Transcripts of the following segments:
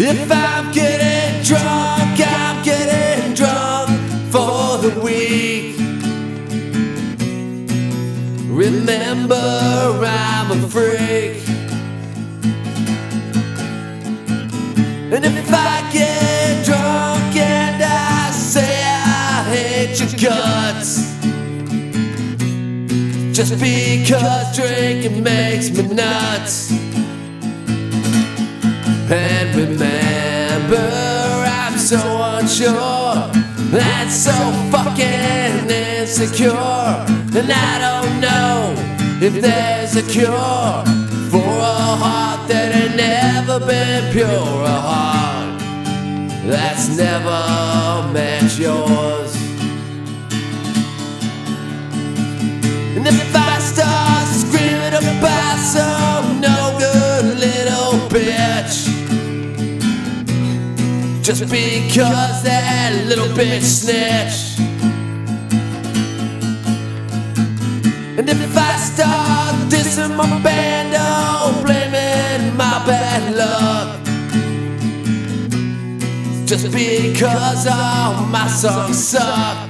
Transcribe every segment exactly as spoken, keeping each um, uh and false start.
If I'm getting drunk, I'm getting drunk for the week. Remember, I'm a freak. And if I get drunk and I say I hate your guts, just because drinking makes me nuts. And remember, I'm so unsure and so fucking insecure, and I don't know if there's a cure for a heart that ain't never been pure, a heart that's never met yours. And if I start screaming about some no good little bitch, just because that little bitch snitched. And if I start dissing my band, oh, blaming my bad luck, just because all my songs suck.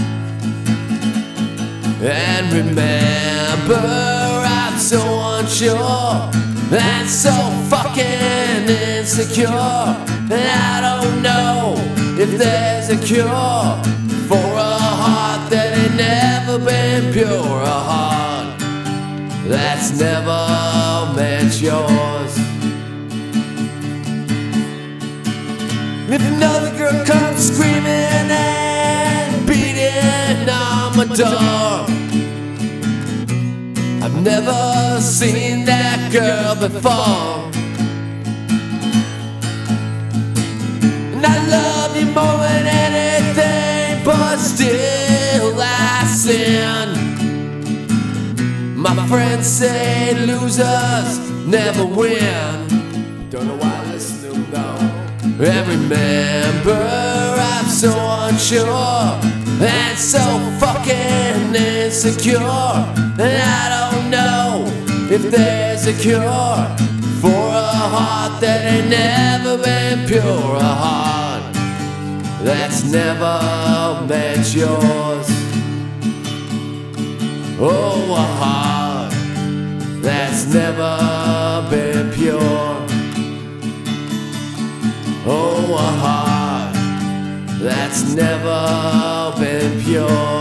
And remember, I'm so unsure and so fucking insecure, and I don't know if there's a cure for a heart that ain't never been pure, a heart that's never met yours. If another girl comes screaming and beating on my door, I've never seen that girl before. And I love you more than anything, but still I sin. My friends say losers never win. Don't know why I listen to them though. And remember, I'm so unsure and so fucking insecure, and I don't know if there's a cure for a heart that ain't never been pure, a heart that's never met yours. Oh, a heart that's never been pure. Oh, a heart that's never been pure.